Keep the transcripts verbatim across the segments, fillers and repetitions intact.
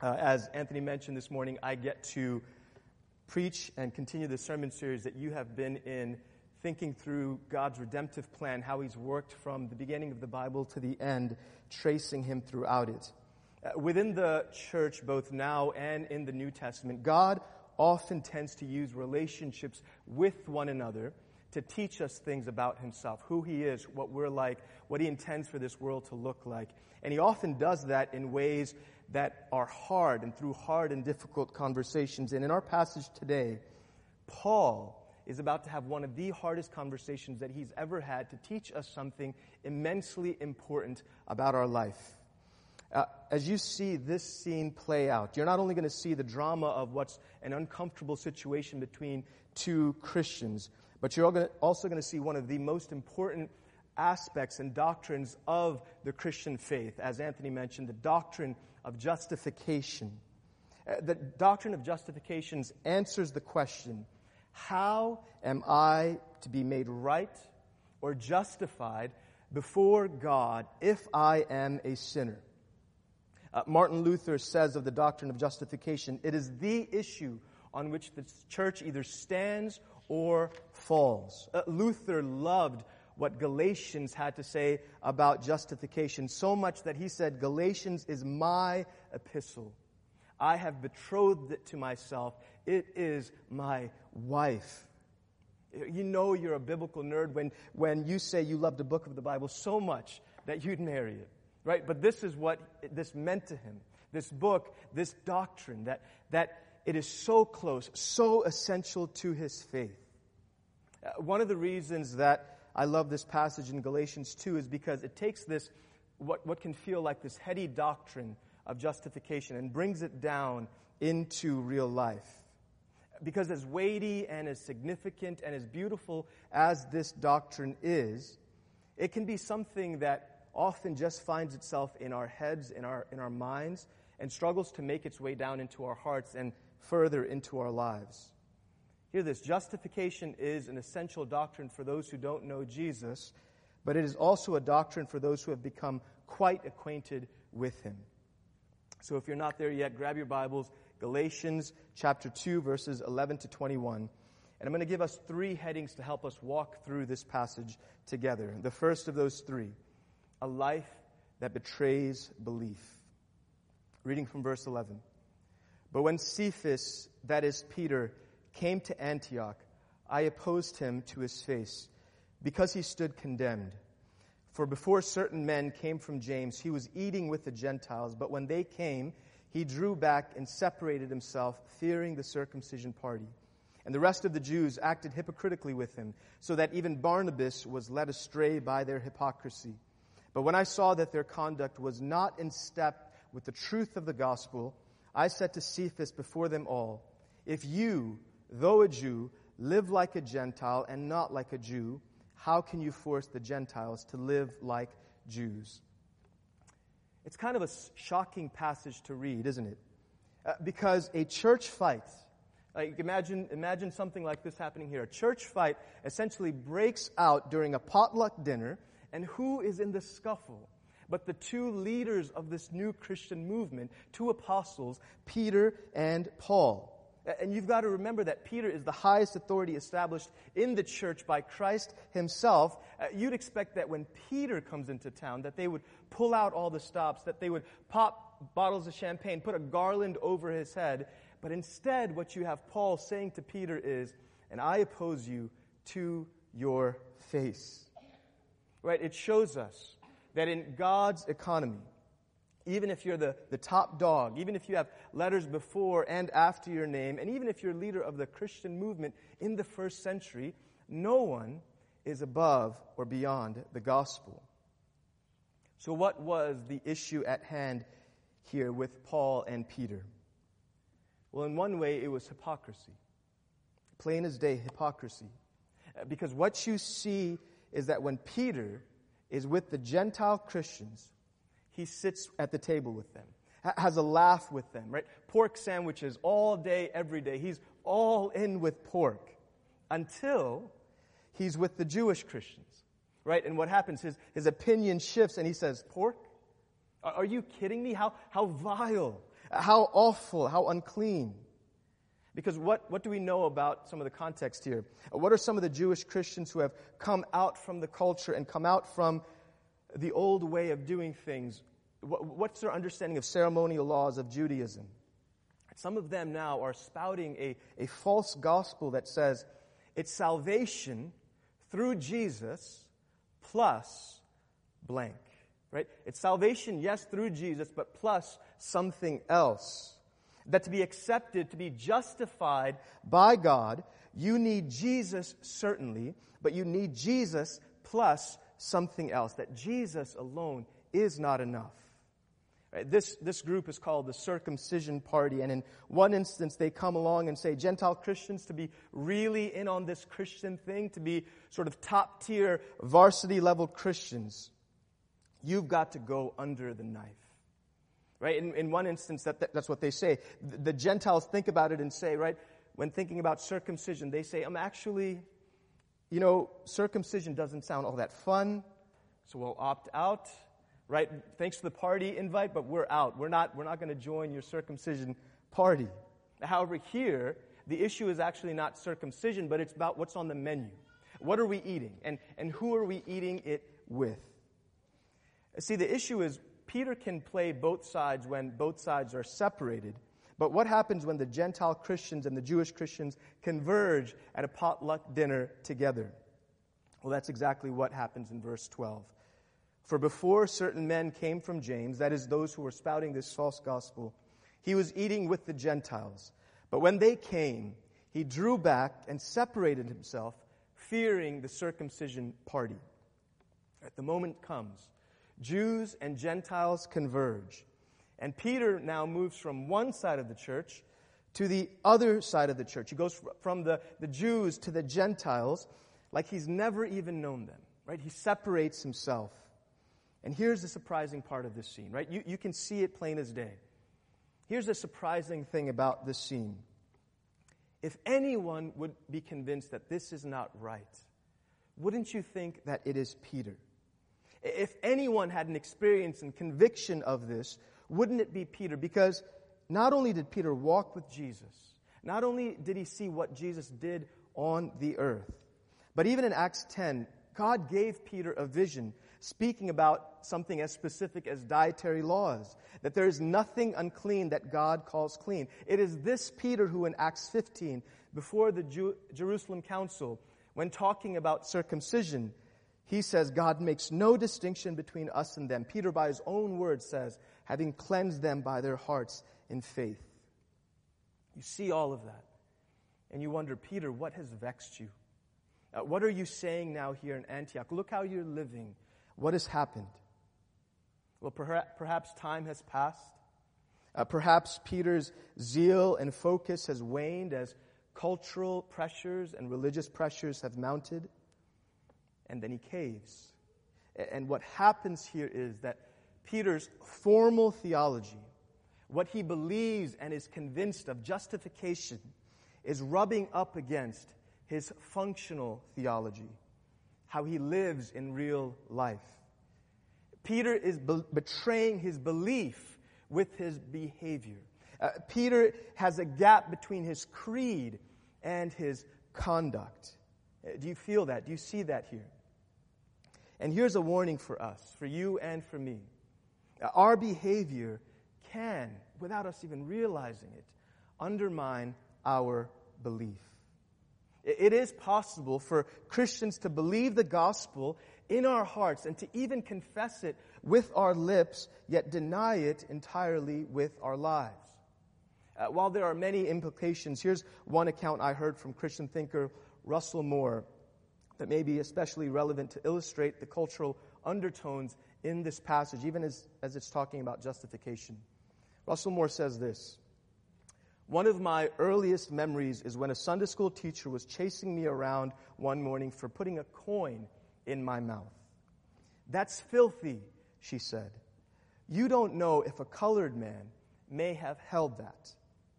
Uh, as Anthony mentioned this morning, I get to preach and continue the sermon series that you have been in, thinking through God's redemptive plan, how He's worked from the beginning of the Bible to the end, tracing Him throughout it. Uh, within the church, both now and in the New Testament, God often tends to use relationships with one another to teach us things about Himself, who He is, what we're like, what He intends for this world to look like. And He often does that in ways that are hard and through hard and difficult conversations. And in our passage today, Paul is about to have one of the hardest conversations that he's ever had to teach us something immensely important about our life. Uh, as you see this scene play out, you're not only going to see the drama of what's an uncomfortable situation between two Christians, but you're also going to see one of the most important aspects and doctrines of the Christian faith. As Anthony mentioned, the doctrine of justification. Uh, the doctrine of justification answers the question, how am I to be made right or justified before God if I am a sinner? Uh, Martin Luther says of the doctrine of justification, it is the issue on which the church either stands or falls. Uh, Luther loved what Galatians had to say about justification, so much that he said, Galatians is my epistle. I have betrothed it to myself. It is my wife. You know you're a biblical nerd when, when you say you loved a book of the Bible so much that you'd marry it, right? But this is what this meant to him. This book, this doctrine, that, that it is so close, so essential to his faith. Uh, one of the reasons that I love this passage in Galatians two is because it takes this, what, what can feel like this heady doctrine of justification and brings it down into real life. Because as weighty and as significant and as beautiful as this doctrine is, it can be something that often just finds itself in our heads, in our, in our minds, and struggles to make its way down into our hearts and further into our lives. Hear this, justification is an essential doctrine for those who don't know Jesus, but it is also a doctrine for those who have become quite acquainted with Him. So if you're not there yet, grab your Bibles, Galatians chapter two, verses eleven to twenty-one. And I'm going to give us three headings to help us walk through this passage together. The first of those three, a life that betrays belief. Reading from verse eleven. But when Cephas, that is Peter, came to Antioch, I opposed him to his face, because he stood condemned. For before certain men came from James, he was eating with the Gentiles, but when they came, he drew back and separated himself, fearing the circumcision party. And the rest of the Jews acted hypocritically with him, so that even Barnabas was led astray by their hypocrisy. But when I saw that their conduct was not in step with the truth of the gospel, I said to Cephas before them all, if you, though a Jew, live like a Gentile and not like a Jew, how can you force the Gentiles to live like Jews? It's kind of a shocking passage to read, isn't it? Uh, because a church fight, like imagine, imagine something like this happening here. A church fight essentially breaks out during a potluck dinner, and who is in the scuffle? But the two leaders of this new Christian movement, two apostles, Peter and Paul. And you've got to remember that Peter is the highest authority established in the church by Christ Himself. Uh, you'd expect that when Peter comes into town, that they would pull out all the stops, that they would pop bottles of champagne, put a garland over his head. But instead, what you have Paul saying to Peter is, and I oppose you to your face. Right? It shows us that in God's economy, even if you're the, the top dog, even if you have letters before and after your name, and even if you're leader of the Christian movement in the first century, no one is above or beyond the gospel. So what was the issue at hand here with Paul and Peter? Well, in one way, it was hypocrisy. Plain as day, hypocrisy. Because what you see is that when Peter is with the Gentile Christians, he sits at the table with them, has a laugh with them, right? Pork sandwiches all day, every day. He's all in with pork until he's with the Jewish Christians, right? And what happens? His, his opinion shifts and he says, pork? Are, are you kidding me? How, how vile. How awful, how unclean. Because what, what do we know about some of the context here? What are some of the Jewish Christians who have come out from the culture and come out from the old way of doing things? What, what's their understanding of ceremonial laws of Judaism? Some of them now are spouting a, a false gospel that says it's salvation through Jesus plus blank. Right? It's salvation, yes, through Jesus, but plus something else. That to be accepted, to be justified by God, you need Jesus, certainly, but you need Jesus plus something else. That Jesus alone is not enough. Right? This, this group is called the Circumcision Party, and in one instance they come along and say, Gentile Christians, to be really in on this Christian thing, to be sort of top-tier, varsity-level Christians, you've got to go under the knife. Right? In, in one instance, that, that, that's what they say. The, the Gentiles think about it and say, right, when thinking about circumcision, they say, I'm actually, you know, circumcision doesn't sound all that fun, so we'll opt out. Right? Thanks for the party invite, but we're out. We're not, we're not going to join your circumcision party. However, here, the issue is actually not circumcision, but it's about what's on the menu. What are we eating? And, and who are we eating it with? See, the issue is Peter can play both sides when both sides are separated. But what happens when the Gentile Christians and the Jewish Christians converge at a potluck dinner together? Well, that's exactly what happens in verse twelve. For before certain men came from James, that is, those who were spouting this false gospel, he was eating with the Gentiles. But when they came, he drew back and separated himself, fearing the circumcision party. At the moment comes, Jews and Gentiles converge. And Peter now moves from one side of the church to the other side of the church. He goes from the, the Jews to the Gentiles like he's never even known them. Right? He separates himself. And here's the surprising part of this scene. Right? You, you can see it plain as day. Here's the surprising thing about this scene. If anyone would be convinced that this is not right, wouldn't you think that it is Peter? If anyone had an experience and conviction of this, wouldn't it be Peter? Because not only did Peter walk with Jesus, not only did he see what Jesus did on the earth, but even in Acts ten, God gave Peter a vision speaking about something as specific as dietary laws, that there is nothing unclean that God calls clean. It is this Peter who in Acts fifteen, before the Jew- Jerusalem Council, when talking about circumcision, he says, God makes no distinction between us and them. Peter, by his own words, says, having cleansed them by their hearts in faith. You see all of that, and you wonder, Peter, what has vexed you? Uh, what are you saying now here in Antioch? Look how you're living. What has happened? Well, perha- perhaps time has passed. Uh, perhaps Peter's zeal and focus has waned as cultural pressures and religious pressures have mounted. And then he caves. And what happens here is that Peter's formal theology, what he believes and is convinced of, justification, is rubbing up against his functional theology, how he lives in real life. Peter is be- betraying his belief with his behavior. Uh, Peter has a gap between his creed and his conduct. Uh, do you feel that? Do you see that here? And here's a warning for us, for you and for me. Uh, our behavior can, without us even realizing it, undermine our belief. It is possible for Christians to believe the gospel in our hearts and to even confess it with our lips, yet deny it entirely with our lives. Uh, while there are many implications, here's one account I heard from Christian thinker Russell Moore that may be especially relevant to illustrate the cultural undertones in this passage, even as, as it's talking about justification. Russell Moore says this: one of my earliest memories is when a Sunday school teacher was chasing me around one morning for putting a coin in my mouth. That's filthy, she said. You don't know if a colored man may have held that.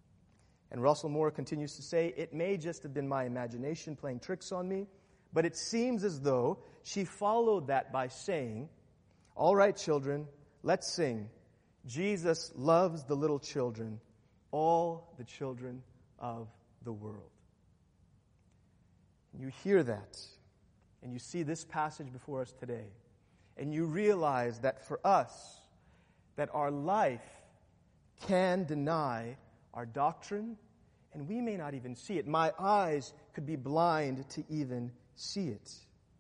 And Russell Moore continues to say, it may just have been my imagination playing tricks on me, but it seems as though she followed that by saying, all right, children, let's sing. Jesus loves the little children, all the children of the world. You hear that, and you see this passage before us today, and you realize that for us, that our life can deny our doctrine, and we may not even see it. My eyes could be blind to even see it.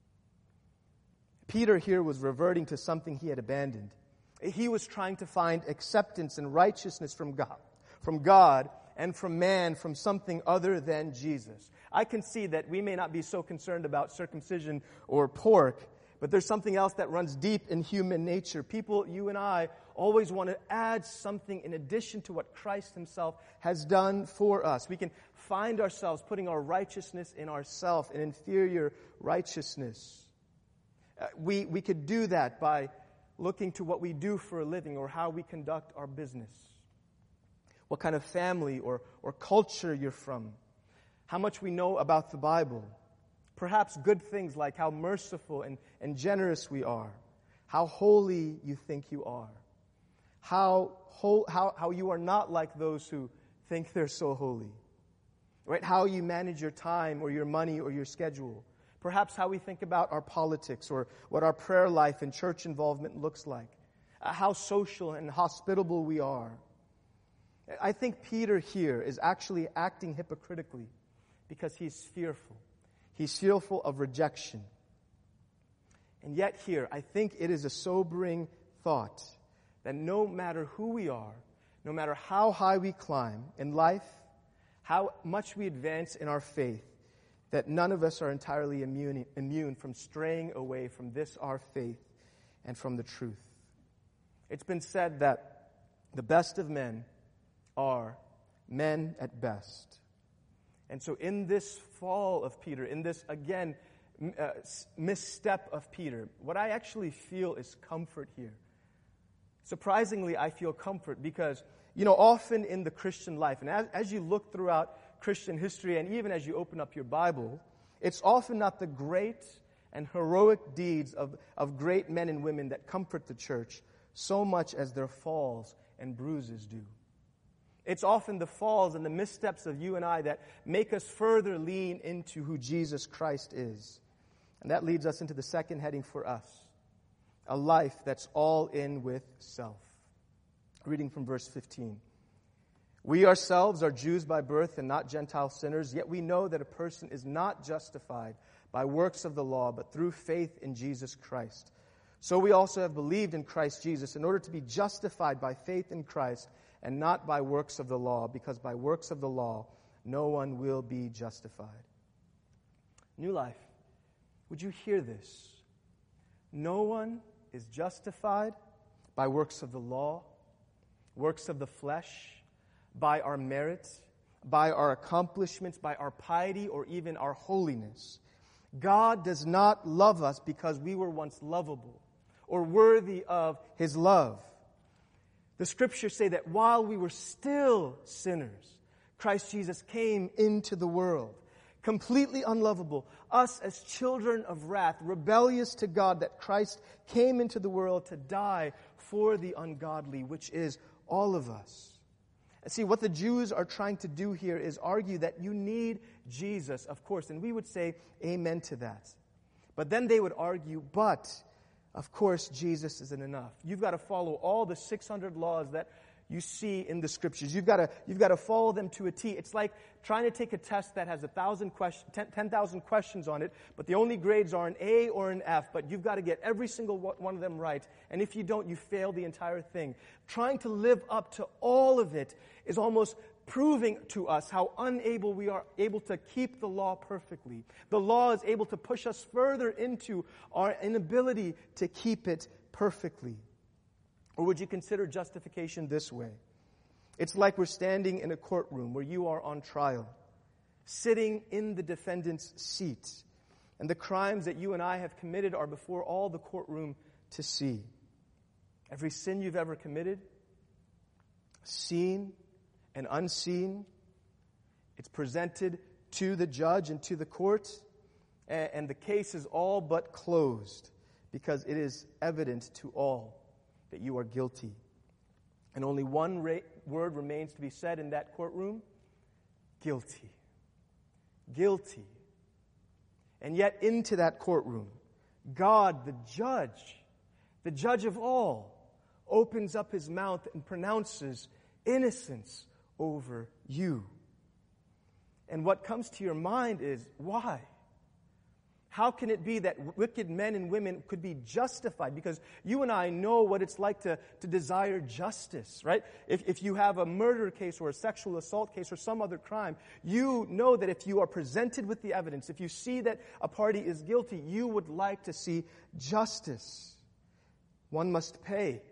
Peter here was reverting to something he had abandoned. He was trying to find acceptance and righteousness from God, from God and from man, from something other than Jesus. I can see that we may not be so concerned about circumcision or pork, but there's something else that runs deep in human nature. People, you and I, always want to add something in addition to what Christ himself has done for us. We can find ourselves putting our righteousness in ourselves, an inferior righteousness. Uh, we, we could do that by looking to what we do for a living or how we conduct our business, what kind of family or, or culture you're from, how much we know about the Bible, perhaps good things like how merciful and, and generous we are, how holy you think you are, how, ho- how, how you are not like those who think they're so holy, right? How you manage your time or your money or your schedule. Perhaps how we think about our politics or what our prayer life and church involvement looks like. Uh, how social and hospitable we are. I think Peter here is actually acting hypocritically because he's fearful. He's fearful of rejection. And yet here, I think it is a sobering thought that no matter who we are, no matter how high we climb in life, how much we advance in our faith, that none of us are entirely immune, immune from straying away from this, our faith, and from the truth. It's been said that the best of men are men at best. And so in this fall of Peter, in this, again, uh, misstep of Peter, what I actually feel is comfort here. Surprisingly, I feel comfort because, you know, often in the Christian life, and as, as you look throughout Christian history, and even as you open up your Bible, it's often not the great and heroic deeds of, of great men and women that comfort the church so much as their falls and bruises do. It's often the falls and the missteps of you and I that make us further lean into who Jesus Christ is. And that leads us into the second heading for us, a life that's all in with self. Reading from verse fifteen. We ourselves are Jews by birth and not Gentile sinners, yet we know that a person is not justified by works of the law, but through faith in Jesus Christ. So we also have believed in Christ Jesus in order to be justified by faith in Christ and not by works of the law, because by works of the law no one will be justified. New Life, would you hear this? No one is justified by works of the law, works of the flesh, by our merit, by our accomplishments, by our piety, or even our holiness. God does not love us because we were once lovable or worthy of His love. The Scriptures say that while we were still sinners, Christ Jesus came into the world, completely unlovable, us as children of wrath, rebellious to God, that Christ came into the world to die for the ungodly, which is all of us. See, what the Jews are trying to do here is argue that you need Jesus, of course, and we would say amen to that. But then they would argue, but, of course, Jesus isn't enough. You've got to follow all the six hundred laws that you see in the Scriptures. You've got to, you've got to follow them to a T. It's like trying to take a test that has a thousand question, ten thousand questions on it, but the only grades are an A or an F, but you've got to get every single one of them right. And if you don't, you fail the entire thing. Trying to live up to all of it is almost proving to us how unable we are able to keep the law perfectly. The law is able to push us further into our inability to keep it perfectly. Or would you consider justification this way? It's like we're standing in a courtroom where you are on trial, sitting in the defendant's seat, and the crimes that you and I have committed are before all the courtroom to see. Every sin you've ever committed, seen and unseen, it's presented to the judge and to the court, and the case is all but closed because it is evident to all that you are guilty. And only one ra- word remains to be said in that courtroom: guilty. Guilty. And yet into that courtroom, God, the judge, the judge of all, opens up his mouth and pronounces innocence over you. And what comes to your mind is, why? How can it be that wicked men and women could be justified? Because you and I know what it's like to, to desire justice, right? If, if you have a murder case or a sexual assault case or some other crime, you know that if you are presented with the evidence, if you see that a party is guilty, you would like to see justice. One must pay.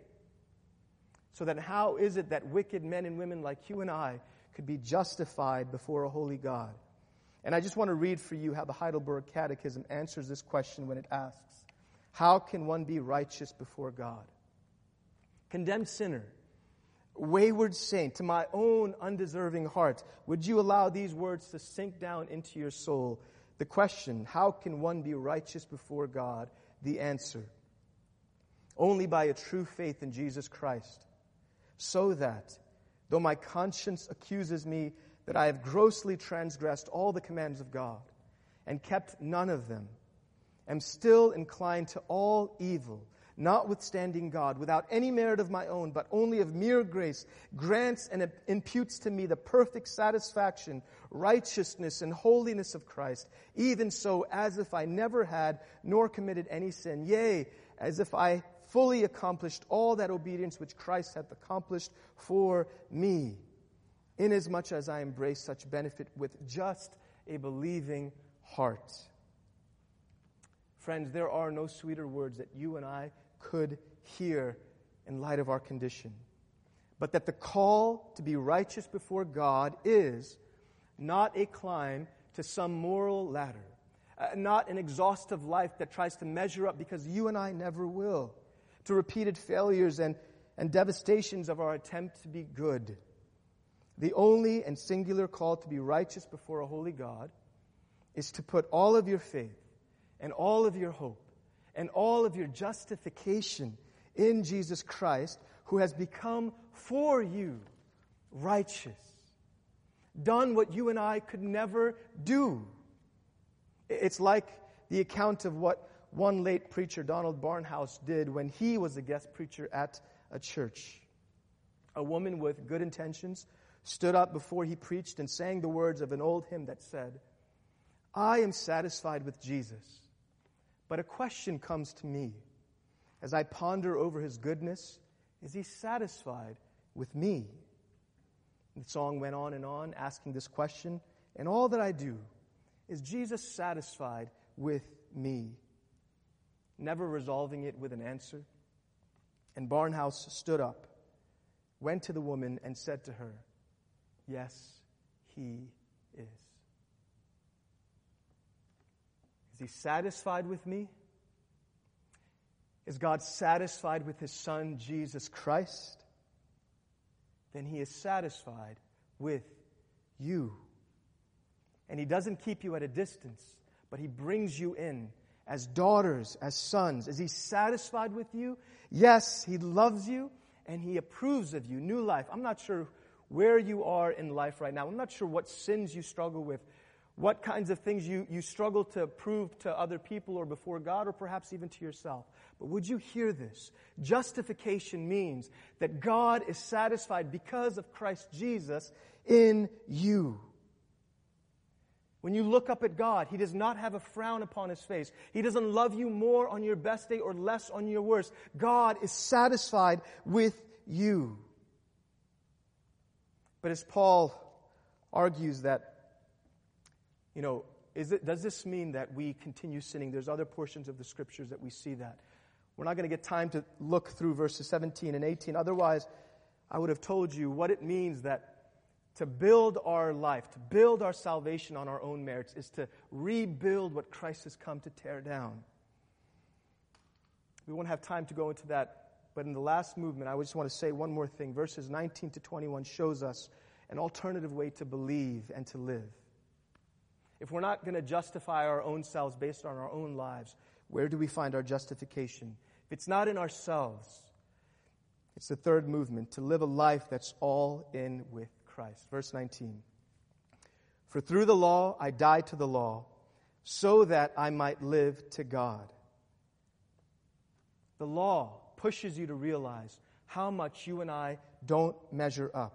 So then how is it that wicked men and women like you and I could be justified before a holy God? And I just want to read for you how the Heidelberg Catechism answers this question when it asks, how can one be righteous before God? Condemned sinner, wayward saint, to my own undeserving heart, would you allow these words to sink down into your soul? The question, how can one be righteous before God? The answer, only by a true faith in Jesus Christ, so that, though my conscience accuses me that I have grossly transgressed all the commands of God and kept none of them, am still inclined to all evil, notwithstanding God, without any merit of my own, but only of mere grace, grants and imputes to me the perfect satisfaction, righteousness, and holiness of Christ, even so as if I never had nor committed any sin, yea, as if I fully accomplished all that obedience which Christ hath accomplished for me, inasmuch as I embrace such benefit with just a believing heart. Friends, there are no sweeter words that you and I could hear in light of our condition, but that the call to be righteous before God is not a climb to some moral ladder, uh, not an exhaustive life that tries to measure up, because you and I never will, to repeated failures and, and devastations of our attempt to be good. The only and singular call to be righteous before a holy God is to put all of your faith and all of your hope and all of your justification in Jesus Christ, who has become for you righteous, done what you and I could never do. It's like the account of what one late preacher, Donald Barnhouse, did when he was a guest preacher at a church. A woman with good intentions stood up before he preached and sang the words of an old hymn that said, I am satisfied with Jesus, but a question comes to me as I ponder over his goodness, is he satisfied with me? And the song went on and on asking this question, and all that I do, is Jesus satisfied with me? Never resolving it with an answer. And Barnhouse stood up, went to the woman and said to her, yes, he is. Is he satisfied with me? Is God satisfied with his Son, Jesus Christ? Then he is satisfied with you. And he doesn't keep you at a distance, but he brings you in as daughters, as sons. Is he satisfied with you? Yes, he loves you and he approves of you. New life. I'm not sure where you are in life right now. I'm not sure what sins you struggle with, what kinds of things you, you struggle to prove to other people or before God or perhaps even to yourself. But would you hear this? Justification means that God is satisfied because of Christ Jesus in you. When you look up at God, he does not have a frown upon his face. He doesn't love you more on your best day or less on your worst. God is satisfied with you. But as Paul argues that, you know, is it, does this mean that we continue sinning? There's other portions of the Scriptures that we see that. We're not going to get time to look through verses seventeen and eighteen. Otherwise, I would have told you what it means that to build our life, to build our salvation on our own merits, is to rebuild what Christ has come to tear down. We won't have time to go into that. But in the last movement, I just want to say one more thing. Verses nineteen to twenty-one shows us an alternative way to believe and to live. If we're not going to justify our own selves based on our own lives, where do we find our justification? If it's not in ourselves, It's the third movement, to live a life that's all in with Christ. Verse nineteen. For through the law I died to the law, so that I might live to God. The law pushes you to realize how much you and I don't measure up.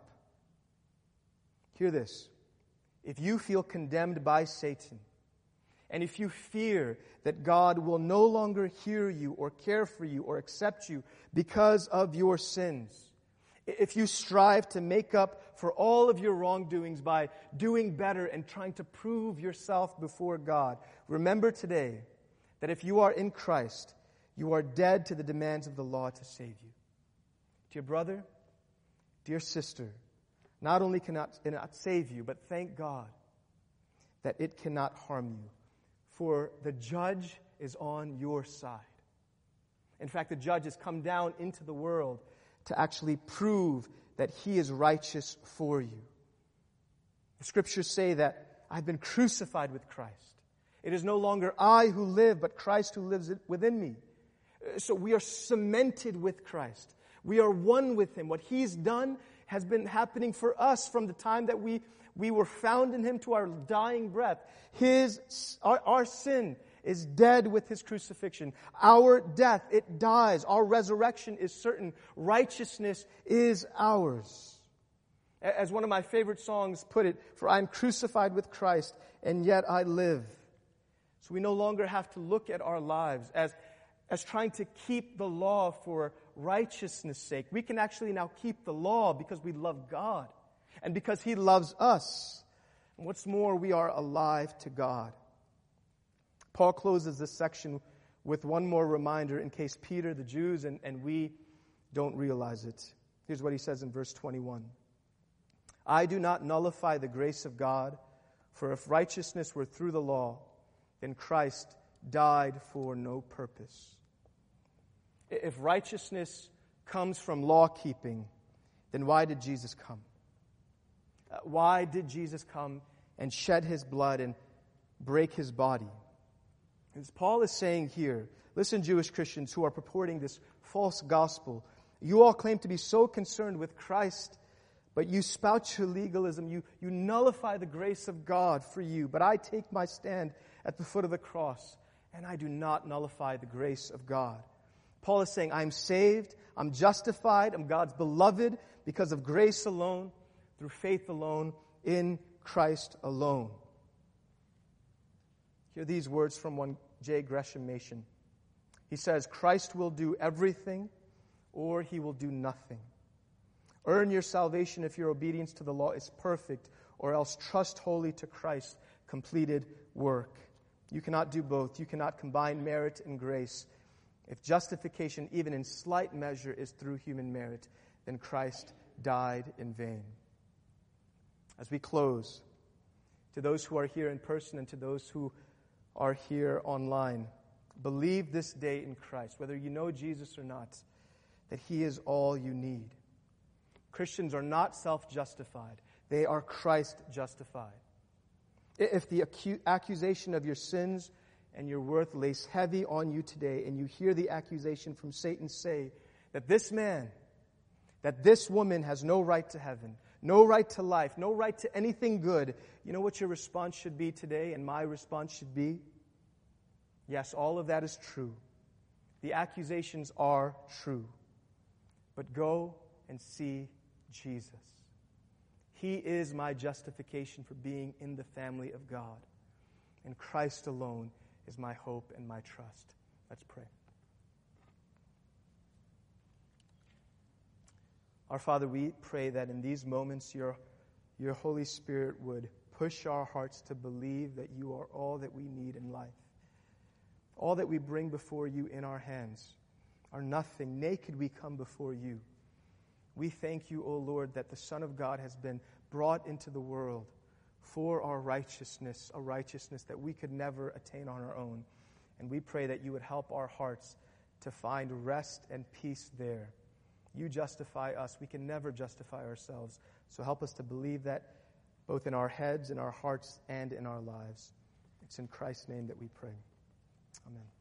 Hear this. If you feel condemned by Satan, and if you fear that God will no longer hear you or care for you or accept you because of your sins, if you strive to make up for all of your wrongdoings by doing better and trying to prove yourself before God, remember today that if you are in Christ, you are dead to the demands of the law to save you. Dear brother, dear sister, not only cannot it not save you, but thank God that it cannot harm you, for the judge is on your side. In fact, the judge has come down into the world to actually prove that he is righteous for you. The scriptures say that I've been crucified with Christ. It is no longer I who live, but Christ who lives within me. So we are cemented with Christ. We are one with Him. What He's done has been happening for us from the time that we, we were found in Him to our dying breath. His, our, our sin is dead with His crucifixion. Our death, it dies. Our resurrection is certain. Righteousness is ours. As one of my favorite songs put it, for I am crucified with Christ, and yet I live. So we no longer have to look at our lives as, as trying to keep the law for righteousness' sake. We can actually now keep the law because we love God and because He loves us. And what's more, we are alive to God. Paul closes this section with one more reminder in case Peter, the Jews, and, and we don't realize it. Here's what he says in verse twenty-one. I do not nullify the grace of God, for if righteousness were through the law, then Christ died for no purpose. If righteousness comes from law-keeping, then why did Jesus come? Uh, why did Jesus come and shed His blood and break His body? As Paul is saying here, listen, Jewish Christians who are purporting this false gospel, you all claim to be so concerned with Christ, but you spout your legalism. You, you nullify the grace of God for you. But I take my stand at the foot of the cross, and I do not nullify the grace of God. Paul is saying, I'm saved, I'm justified, I'm God's beloved because of grace alone, through faith alone, in Christ alone. Hear these words from one J. Gresham Machen. He says, Christ will do everything, or He will do nothing. Earn your salvation if your obedience to the law is perfect, or else trust wholly to Christ's completed work. You cannot do both. You cannot combine merit and grace. If justification, even in slight measure, is through human merit, then Christ died in vain. As we close, to those who are here in person and to those who are here online, believe this day in Christ, whether you know Jesus or not, that He is all you need. Christians are not self-justified. They are Christ-justified. If the acu- accusation of your sins and your worth lays heavy on you today, and you hear the accusation from Satan say that this man, that this woman has no right to heaven, no right to life, no right to anything good, you know what your response should be today, and my response should be? Yes, all of that is true. The accusations are true. But go and see Jesus. He is my justification for being in the family of God. And Christ alone is my hope and my trust. Let's pray. Our Father, we pray that in these moments your, your Holy Spirit would push our hearts to believe that you are all that we need in life. All that we bring before you in our hands are nothing. Naked we come before you. We thank you, O Lord, that the Son of God has been brought into the world for our righteousness, a righteousness that we could never attain on our own. And we pray that you would help our hearts to find rest and peace there. You justify us. We can never justify ourselves. So help us to believe that both in our heads, in our hearts, and in our lives. It's in Christ's name that we pray. Amen.